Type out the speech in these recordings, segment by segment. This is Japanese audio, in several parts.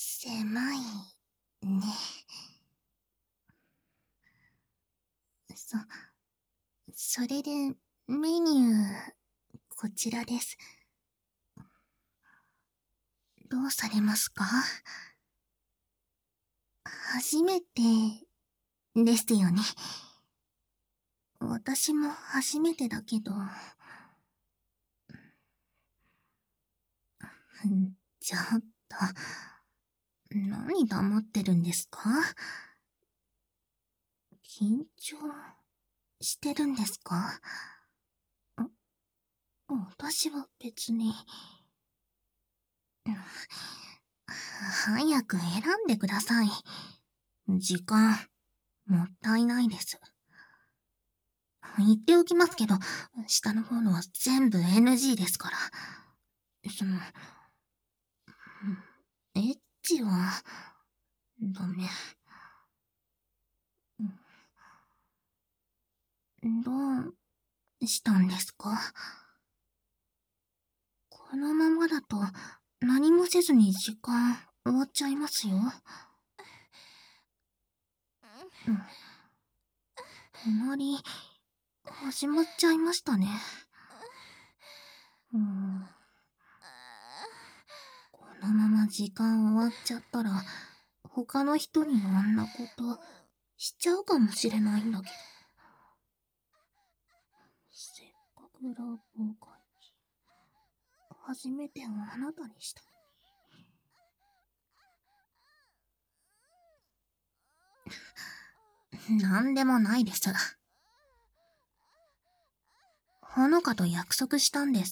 狭いね。そ、それでメニュー、こちらです。どうされますか？初めてですよね。私も初めてだけど。ちょっと、何黙ってるんですか？緊張してるんですか？私は別に。早く選んでください。時間、もったいないです。言っておきますけど、下の方のは全部 NG ですから。エッチは、ダメ。どうしたんですか？このままだと、何もせずに時間終わっちゃいますよ。隣、始まっちゃいましたね。このまま時間終わっちゃったら、他の人にあんなことしちゃうかもしれないんだけど。せっかくラブを書いて、初めてをあなたにした。なんでもないです。ほのかと約束したんです。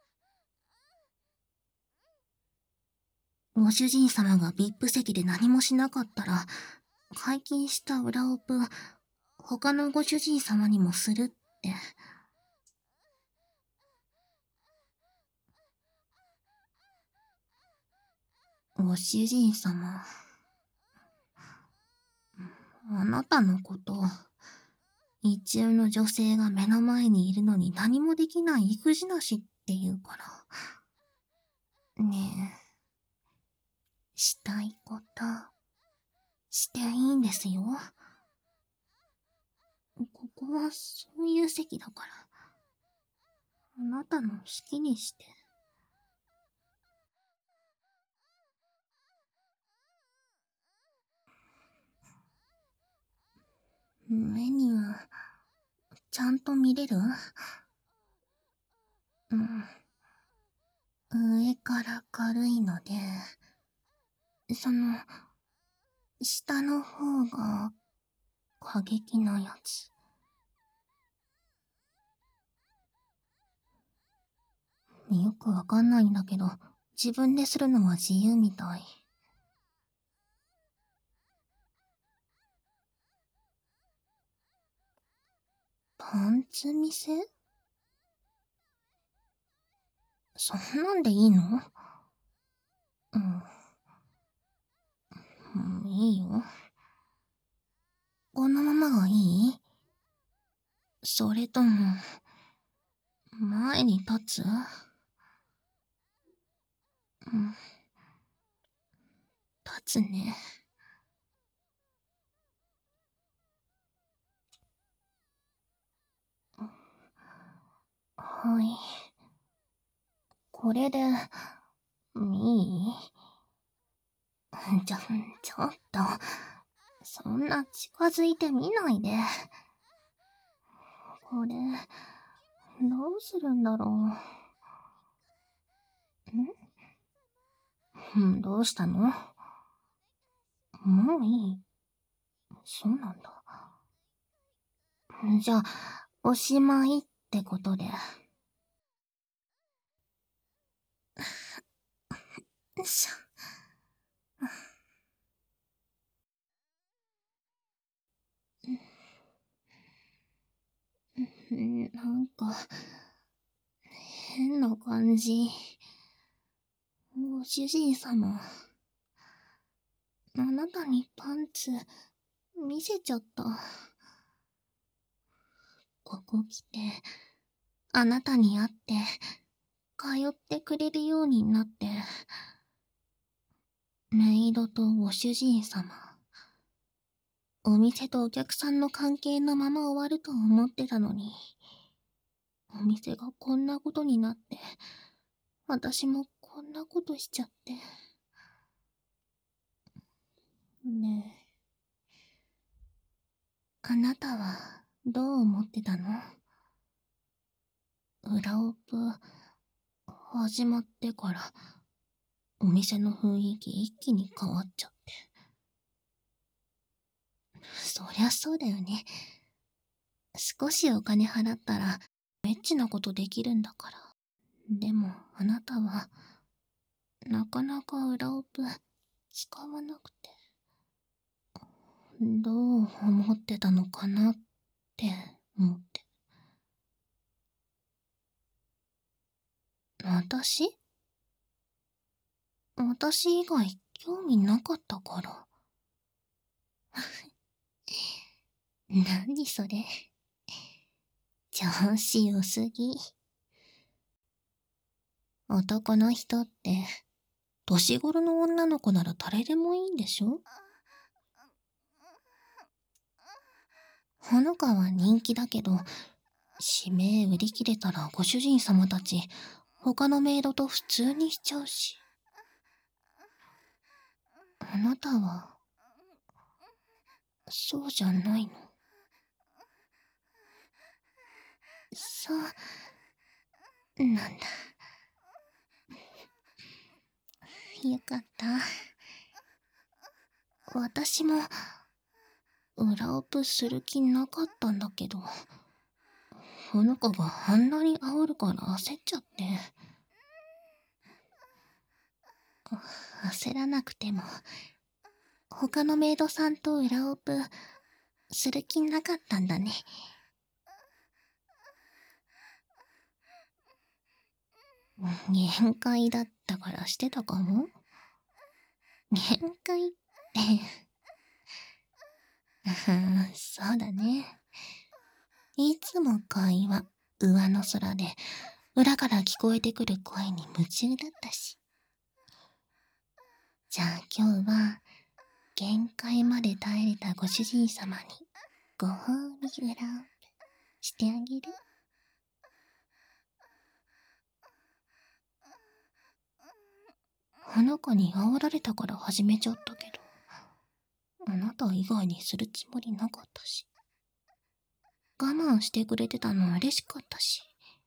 ご主人様が VIP 席で何もしなかったら、解禁した裏オプ、他のご主人様にもするって。ご主人様。あなたのこと、一中の女性が目の前にいるのに何もできない育児なしって言うから。ねえ、したいこと、していいんですよ。ここはそういう席だから。あなたの好きにして。メニュー、ちゃんと見れる？上から軽いので、下の方が過激なやつ。よくわかんないんだけど、自分でするのは自由みたい。パンツ見せ？そんなんでいいの？いいよ。このままがいい？それとも、前に立つ？立つね。はい。これで、いい？ちょっと、そんな近づいてみないで。これ、どうするんだろう。どうしたの？もういい？そうなんだ。じゃあ、おしまいってことで。よいしょ。なんか、変な感じ。ご主人様。あなたにパンツ、見せちゃった。ここ来て、あなたに会って、通ってくれるようになって。 メイドとご主人様。お店とお客さんの関係のまま終わると思ってたのに、お店がこんなことになって、私もこんなことしちゃって。ねえ、あなたはどう思ってたの？裏オプ始まってからお店の雰囲気一気に変わっちゃって。そりゃそうだよね。少しお金払ったらエッチなことできるんだから。でもあなたはなかなか裏オプ使わなくて。どう思ってたのかなって思って。私以外興味なかったから。何それ。調子良すぎ。男の人って、年頃の女の子なら誰でもいいんでしょ？ほのかは人気だけど、指名売り切れたらご主人様たち、他のメイドと普通にしちゃうし。あなたは、そうじゃないの？そうなんだ。よかった。私も、裏オプする気なかったんだけど、ほのかがあんなに煽るから焦っちゃって。焦らなくても、他のメイドさんと裏オプする気なかったんだね。限界だったからしてたかも？限界ってそうだね。いつも会話、上の空で、裏から聞こえてくる声に夢中だったし。じゃあ今日は、限界まで耐えれたご主人様に、ご褒美裏をしてあげる。花子に煽られたから始めちゃったけど、あなた以外にするつもりなかったし。我慢してくれてたの嬉しかったし。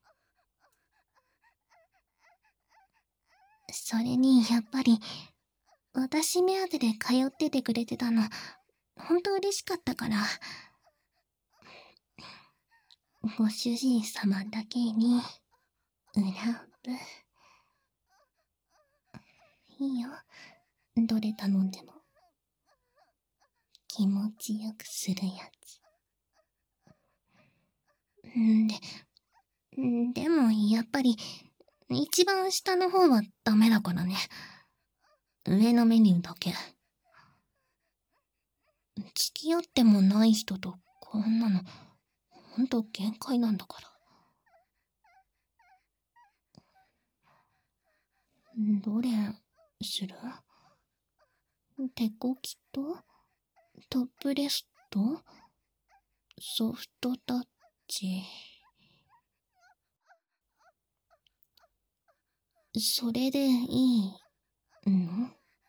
それにやっぱり、私目当てで通っててくれてたの、ほんと嬉しかったから。ご主人様だけに、裏オプ。いいよ。どれ頼んでも。気持ちよくするやつ。でもやっぱり、一番下の方はダメだからね。上のメニューだけ。付き合ってもない人とこんなの、ほんと限界なんだから。どれする？手こきとトップレスとソフトタッチ。それでいいの？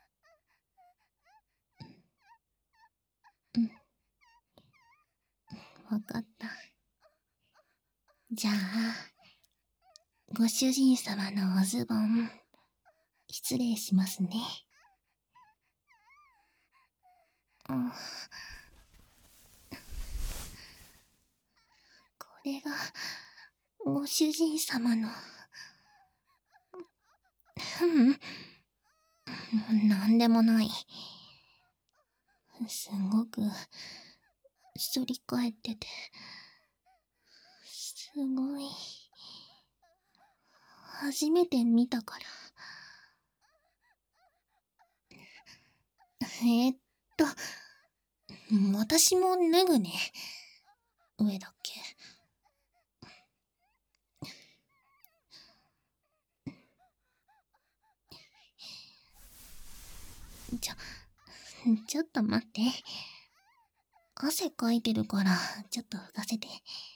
わかった。じゃあ、ご主人様のおズボン、失礼しますね。これが、ご主人様の。なんでもない。すごく、反り返ってて、すごい。初めて見たから。と、私も脱ぐね。上だけ。 ちょ、ちょっと待って。汗かいてるから、ちょっと拭かせて。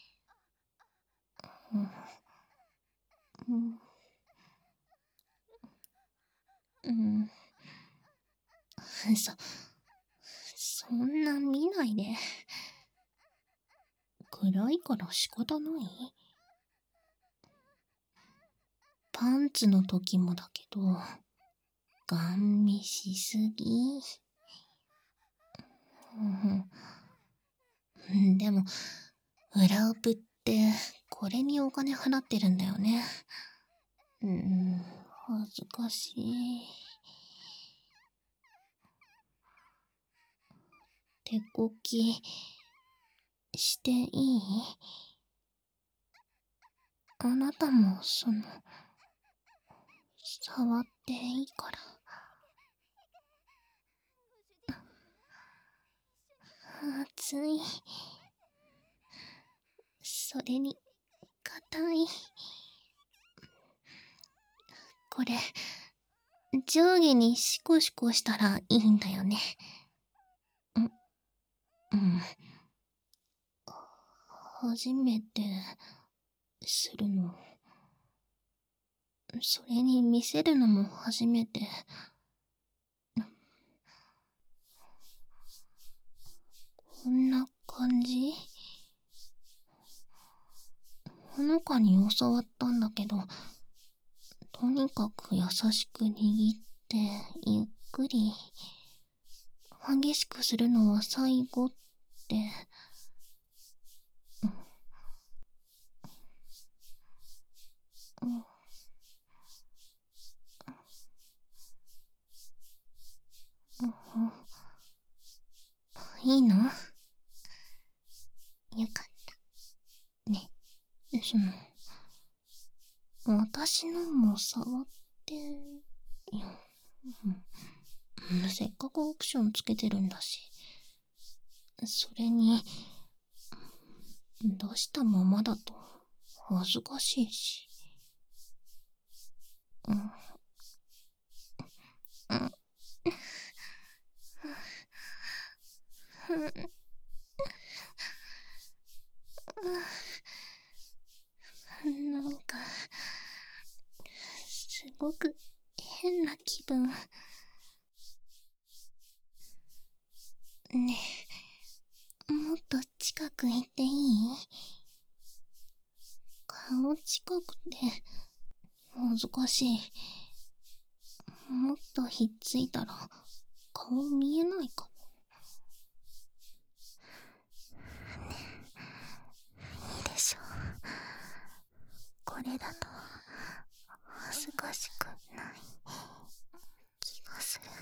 うん、うん、うん。そんな見ないで。暗いから仕方ない？パンツの時もだけど、ガン見しすぎ。でも、裏オプってこれにお金払ってるんだよね。恥ずかしい。手こきしていい？あなたも触っていいから。熱い。それに、硬い。これ、上下にシコシコしたらいいんだよね。うん。初めて、するの。それに見せるのも初めて。こんな感じ？ほのかに教わったんだけど、とにかく優しく握って、ゆっくり。激しくするのは最後って。うん、うん、いいの？よかった。ね、私のも触ってよ。せっかくオプションつけてるんだし。それに、出したままだと恥ずかしいし。うん。なんか、すごく変な気分。ねえ、もっと近く行っていい？顔近くて恥ずかしい。もっとひっついたら顔見えないかも。いいでしょ。これだと恥ずかしくない気がする。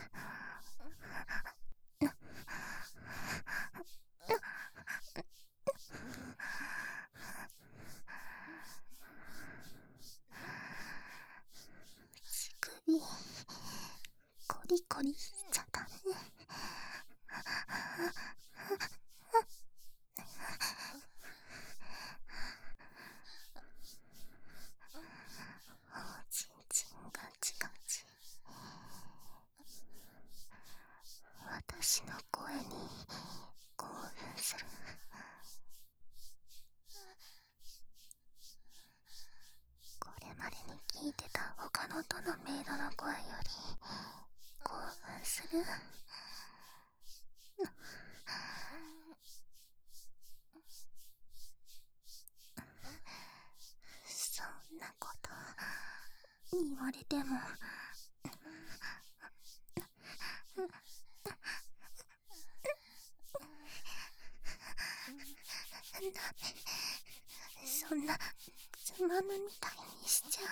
乳首コリコリしちゃダメ。おちんちんガチガチ。私の声に興奮する。これまでに聞いてた他のどのメイドの声より興奮する。そんなこと言われても。ダメ。そんなつまむみたいにしちゃ。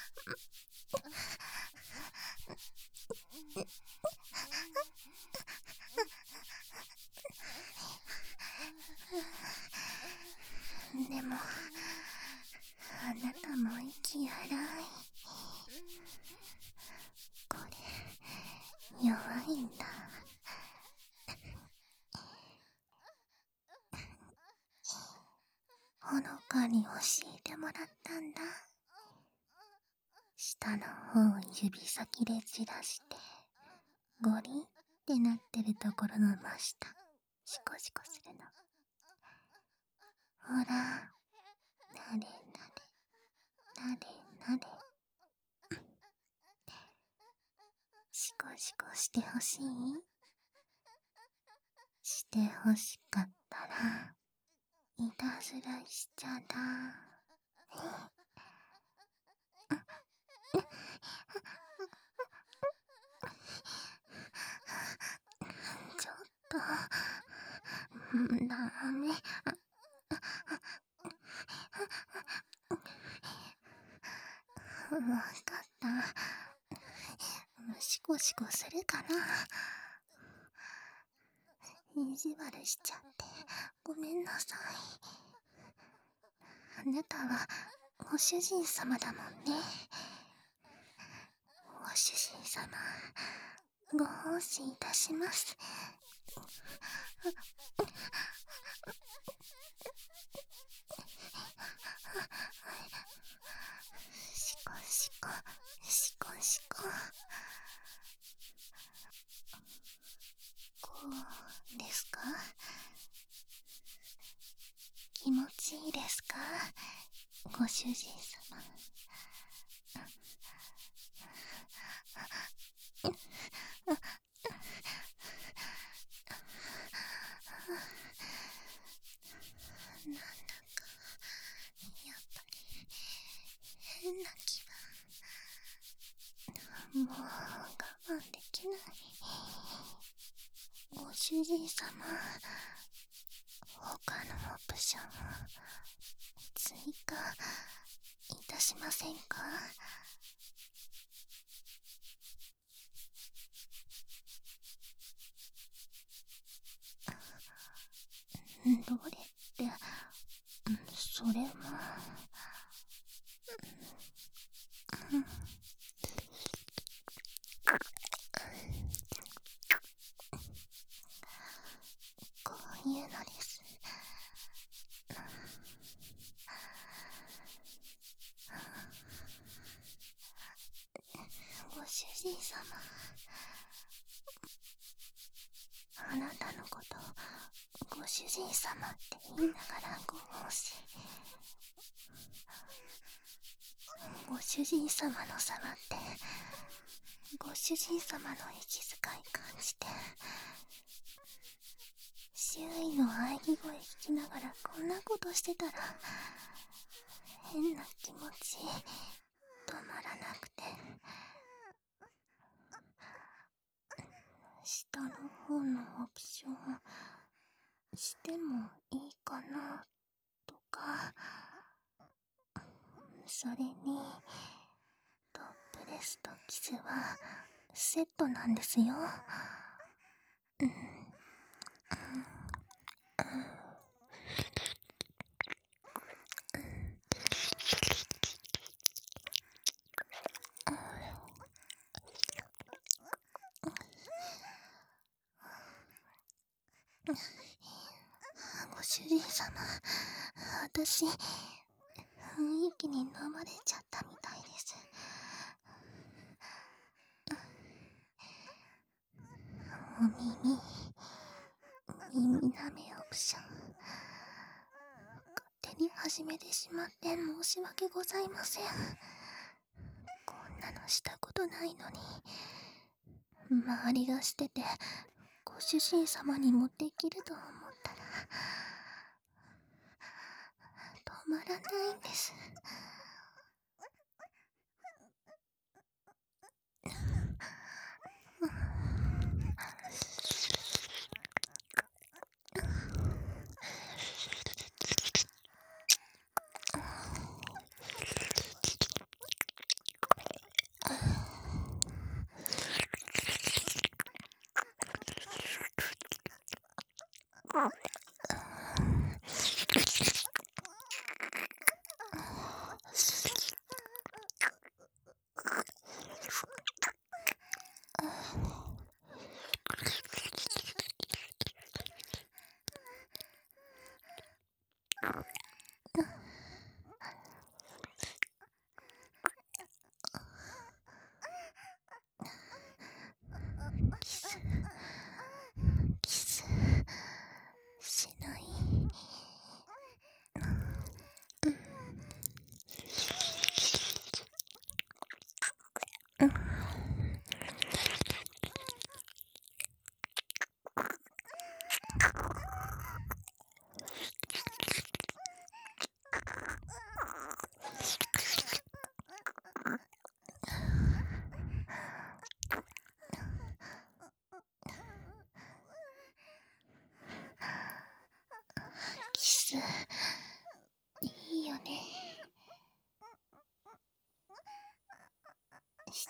でもあなたも息荒い。これ弱いんだ。ほのかに教えてもらったんだ。下の方を指先でじらしてゴリってなってるところの真下、シコシコするの。ほら、なでなで、なでなで。シコシコしてほしい？してほしかったら、いたずらしちゃだ。ちょっと、ダメ。わかった。シコシコするから。意地悪しちゃってごめんなさい。あなたはご主人様だもんね。ご主人様、ご奉仕いたします。シコシコ、シコシコ。こうですか？気持ちいいですか？ご主人様。なんだか、やっぱり、変な気分。もう、我慢できない。ご主人様、他のオプション、追加、いたしませんか？どれって、それも、こういうのです。ご主人様、あなたのことご主人様って言いながらご奉仕。ご主人様の様ってご主人様の息遣い感じて、周囲の喘ぎ声聞きながらこんなことしてたら変な気持ち止まらなくて、下の方のオプションしてもいいかなとか、それにトップレスとキスはセットなんですよ。ご主人様、私、雰囲気に飲まれちゃったみたいです。お耳舐めオプション。勝手に始めてしまって申し訳ございません。こんなのしたことないのに。周りがしてて、ご主人様にもできると思ったら、止まらないんです。キ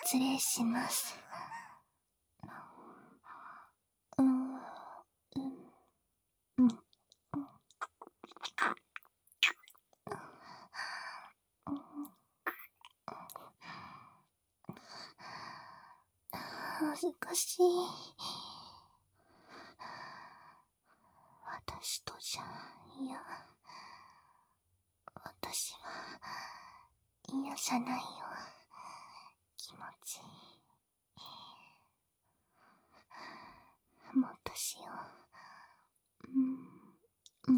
失礼します。うん、うん、うん。恥ずかしい。私とじゃ、いや、私は嫌じゃないよ。気持ちいい。もっとしよう。うん、うん、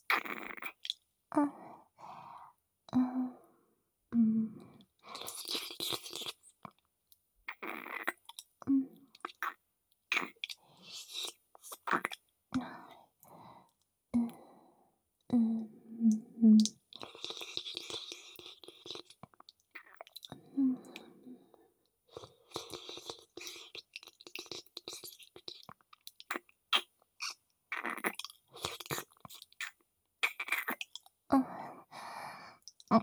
うん、うん、うん。うん、うん、うん。あ、あ、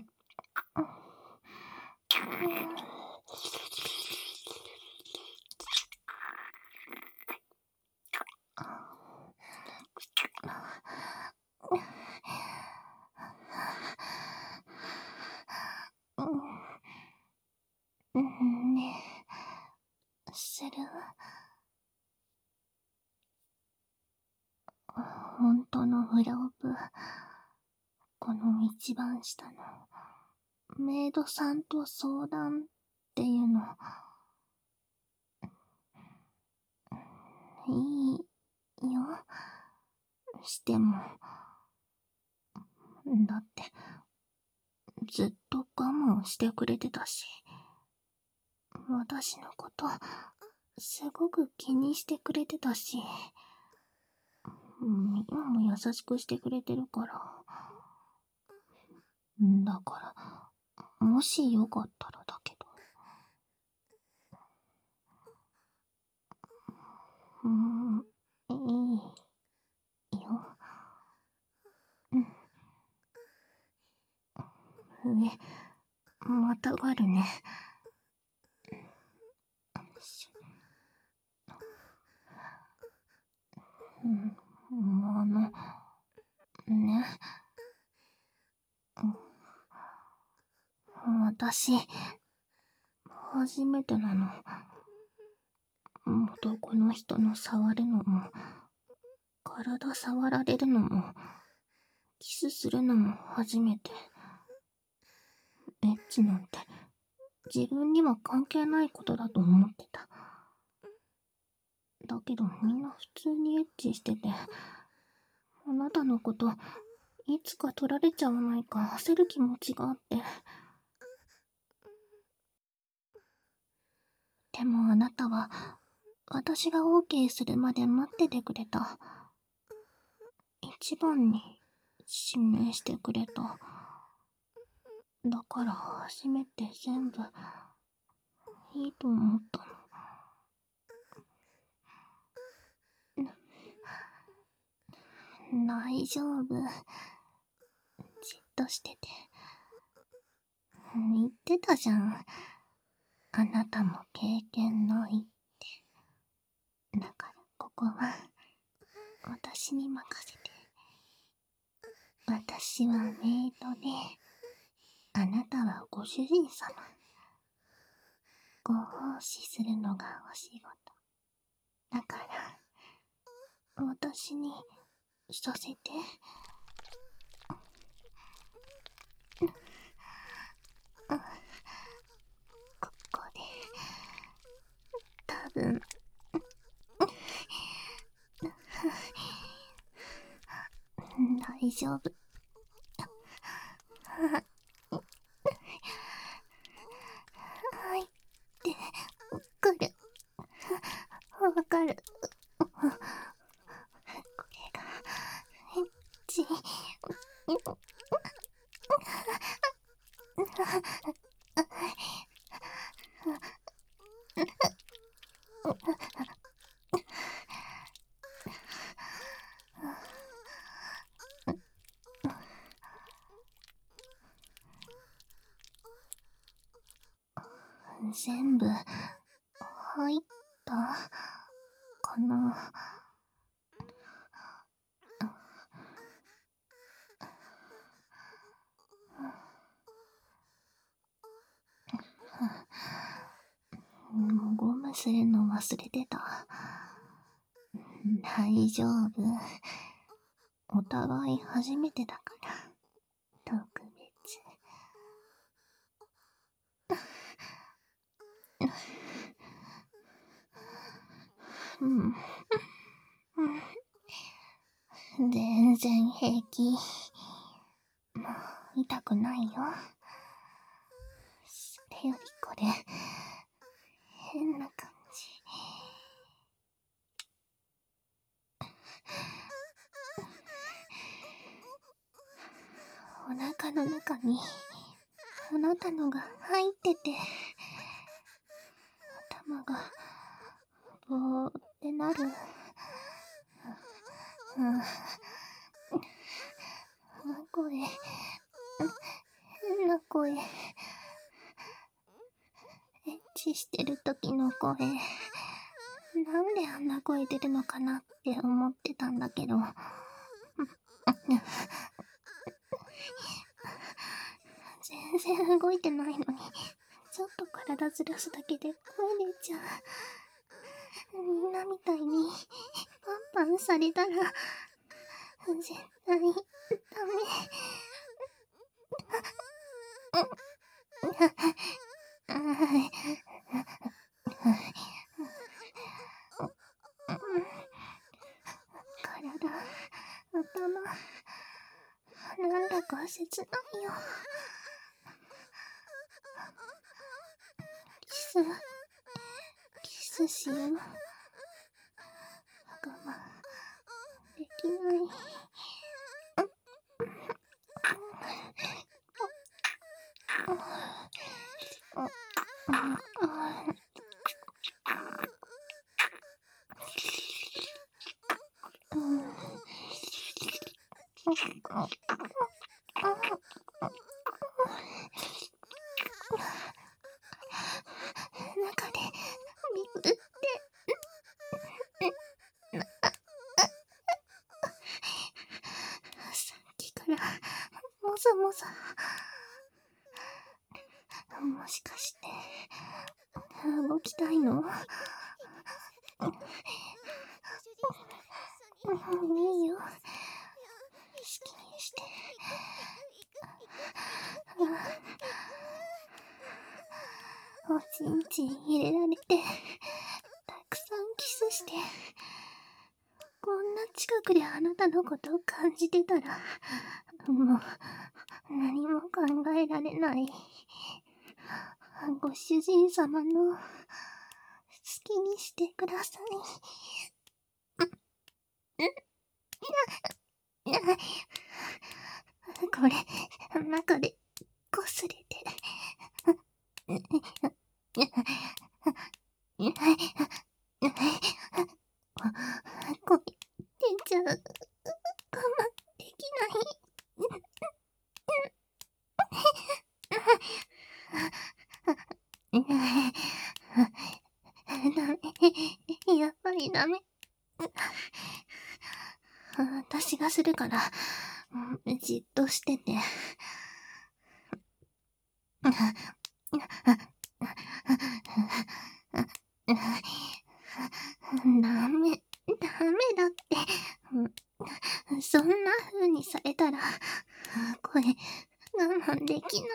うん、ねえ、する？本当のフラオプ、この一番下のメイドさんと相談っていうの、いいよ。しても、だってずっと我慢してくれてたし、私のことすごく気にしてくれてたし、今も優しくしてくれてるから。だから、もしよかったらだけど。いいよ。上、またがるね。うん、ね。私、初めてなの。男の人の触るのも、体触られるのも、キスするのも初めて。エッチなんて、自分には関係ないことだと思ってた。だけどみんな普通にエッチしてて、あなたのこと、いつか取られちゃわないか焦る気持ちがあって。でもあなたは、私が OK するまで待っててくれた。一番に指名してくれた。だから初めて全部、いいと思ったの。大丈夫。じっとしてて。言ってたじゃん。あなたも経験ないって。だからここは、私に任せて。私はメイドで、あなたはご主人様。ご奉仕するのがお仕事。だから、私にさせて。ここで、多分、大丈夫。入ってくる。わかる。これが、エッチ。 全部入ったかな。ゴムするの忘れてた。大丈夫。お互い初めてだから。特別。全然平気。もう痛くないよ。それよりこれ、変な感じ。お腹の中にあなたのが入ってて、頭がぼーってなる。声、変な声。エッチしてる時の声。なんであんな声出るのかなって思ってたんだけど。全然動いてないのに、ちょっと体ずらすだけで声出ちゃう。みんなみたいにパンパンされたら絶対ダメ。体、頭、なんだか切ないよ。キスしよう。我慢できない。中でビクって。さっきからもぞもぞ。もしかして動きたいの？いいよ。好きにして。おちんちん入れられて、たくさんキスして、こんな近くであなたのことを感じてたら、もう何も考えられない。ご主人様の好きにしてください。これ、中でこすれて。声出ちゃう。我慢できない。ダメ。やっぱりダメ。私がするから、じっとしてて。ダメだって。そんな風にされたら、声、我慢できない。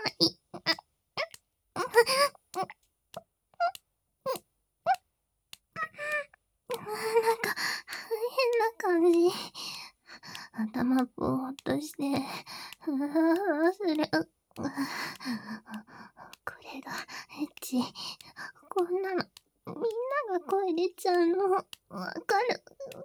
なんか、変な感じ。頭ぼーっとして、する。これが、エッチ。こんなの、みんなが声出ちゃうの、わかる。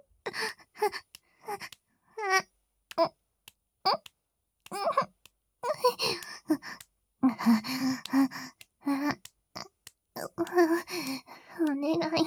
お願い。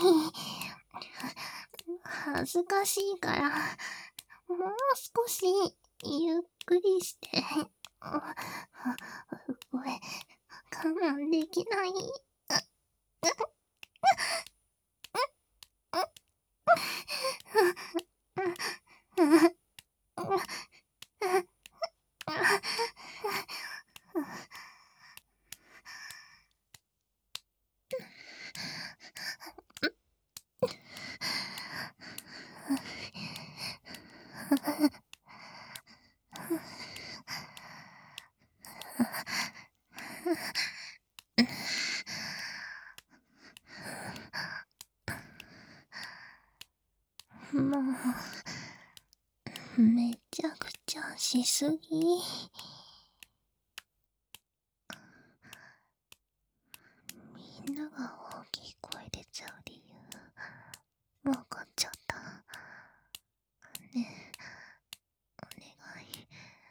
恥ずかしいから、もう少しゆっくりして。これ、我慢できない。 もう、めちゃくちゃしすぎ。みんなが大きい声出ちゃう理由、わかっちゃった。ねえ、お願い。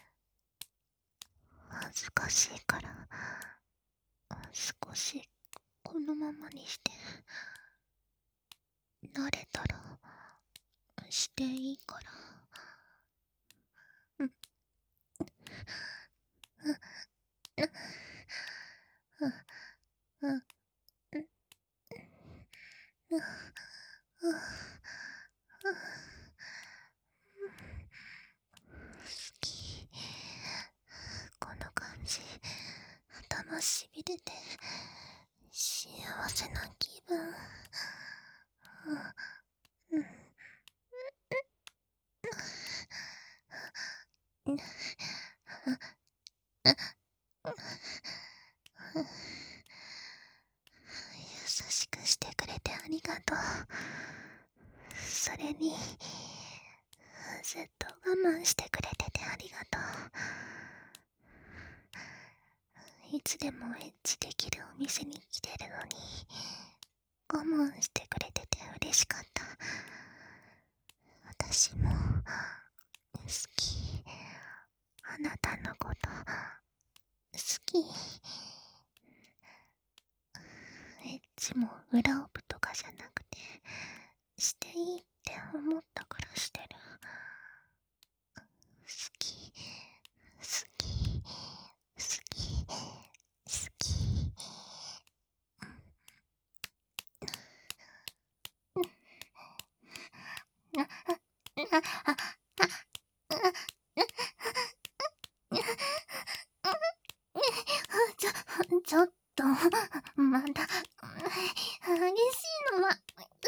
恥ずかしいから、少しこのままにして。慣れたら、していいから。うん、うん、うん、うん、うん、うん、好き。この感じ、頭しびれて、幸せな気分。うん、うん、優しくしてくれてありがとう。それに、ずっと我慢してくれててありがとう。いつでもエッチできるお店に来てるのに、我慢してくれてて嬉しかった。私も、好き。あなたのこと、好き。エッチも裏オプとかじゃなくて、していいって思ったからしてる。好き、好き、好き、好き。ちょっと、まだ、激しいのは、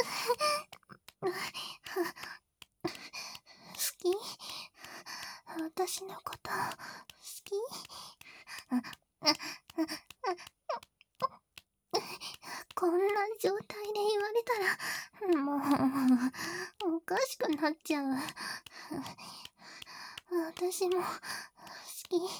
好き？私のこと好き？こんな状態で言われたら、もう、おかしくなっちゃう。私も、好き、大好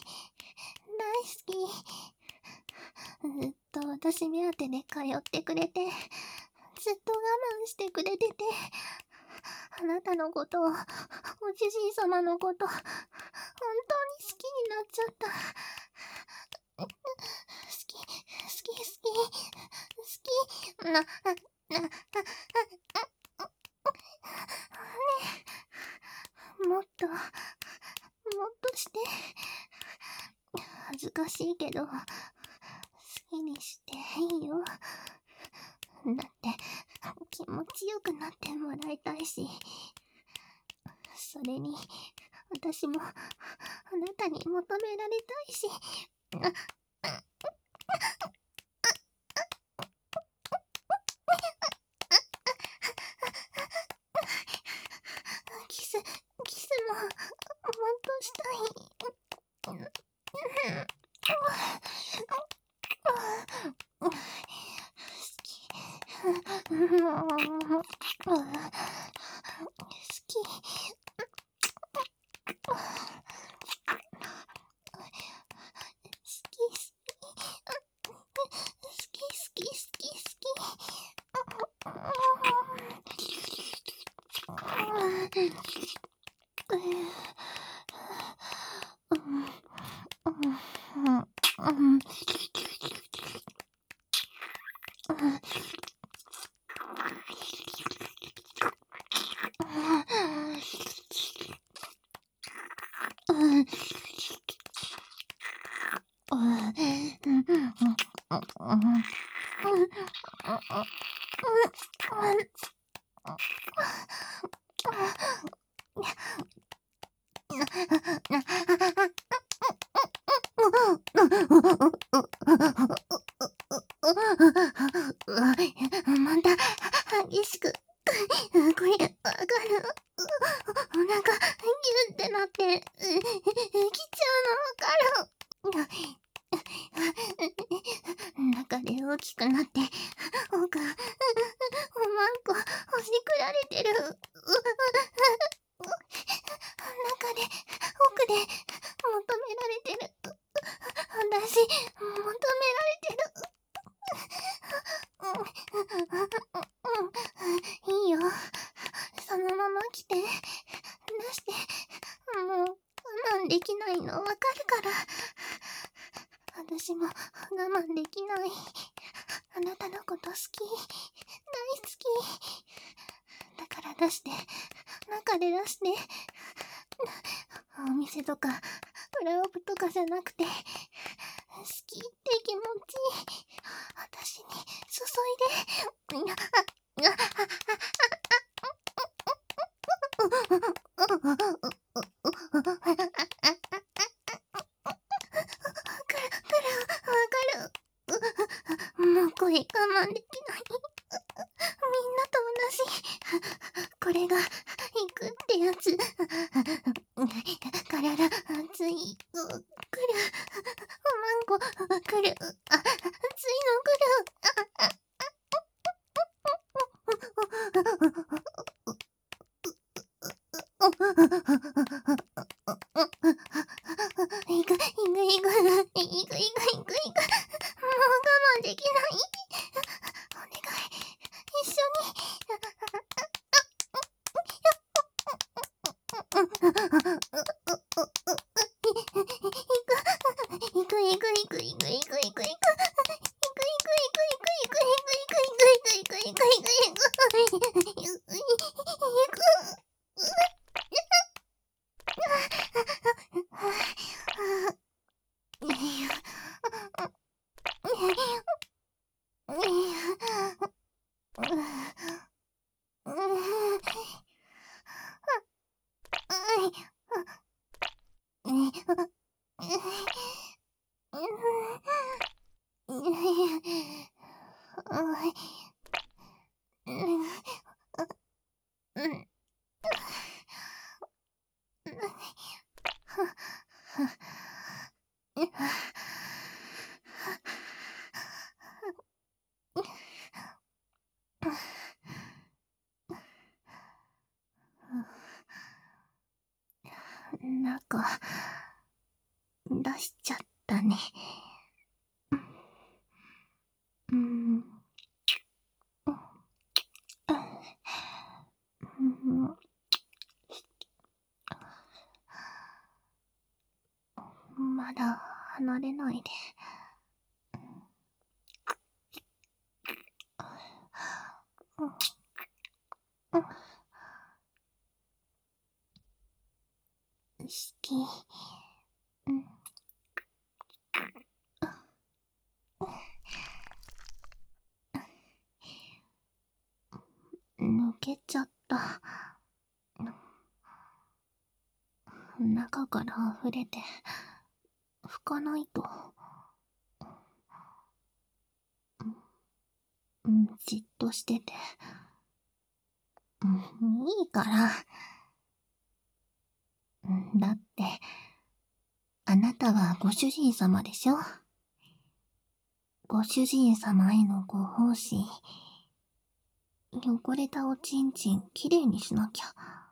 き。ずっと私目当てで通ってくれて、ずっと我慢してくれてて、あなたのことを、おじじい様のこと、本当に好きになっちゃった。好き、好き、好き、好き、もっと、もっとして。恥ずかしいけど、好きにしていいよ。だって、気持ちよくなってもらいたいし、それに、私も、あなたに求められたいし、キス、キスも、もっとしたい。好き。好き。 わかる。お腹、ギュってなって、来ちゃうのわかる。中で大きくなって、奥、おまんこ、ほじくられてる。中で、奥で、求められてる。私、求められてる。いいよ。そのまま来て。出して。もう、我慢できないのわかるから。私も我慢できない。あなたのこと好き。大好き。だから出して。中で出して。お店とか、裏オプとかじゃなくて、好きって気持ち、私に注いで。もう声我慢できない。みんなと同じ。これが、行くってやつ。体、熱い。来る。おまんこ、来る。熱いの来る。行く。もう我慢できない。お願い。一緒に。中、出しちゃったね。まだ離れないで。好き。抜けちゃった。中から溢れて、拭かないと。じっとしてて。いいから。だって、あなたはご主人様でしょ？ご主人様へのご奉仕。汚れたおちんちんきれいにしなきゃ。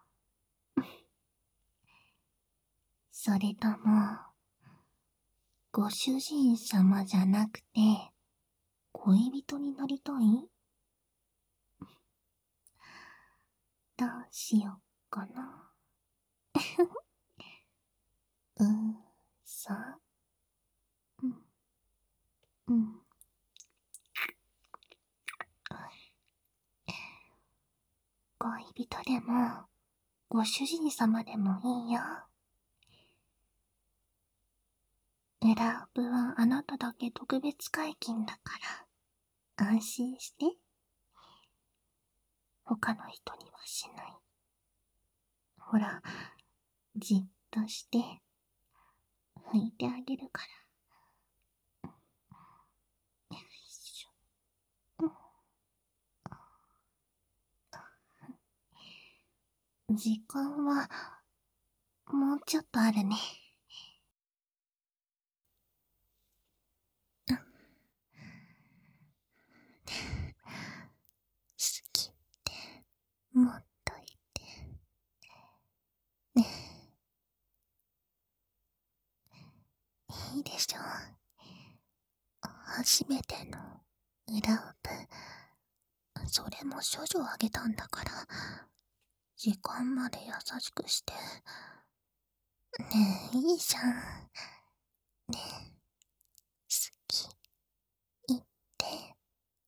それとも、ご主人様じゃなくて、恋人になりたい？どうしよっかな。さ。恋人でも、ご主人様でもいいよ。裏オプはあなただけ特別解禁だから、安心して。他の人にはしない。ほら、じっとして、拭いてあげるから。よいしょ。 時間は、もうちょっとあるね。好きってもっと言ってね。いいでしょ。初めての裏オプ、それも処女あげたんだから、時間まで優しくして。ねえ、いいじゃん。ねえ、好き、言って。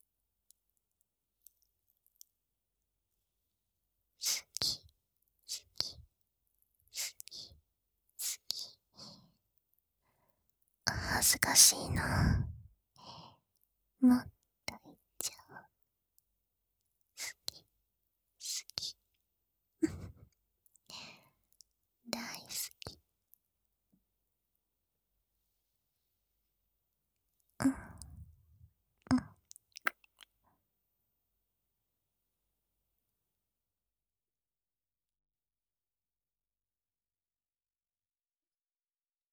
好き、好き、好き、好き。恥ずかしいな。もっ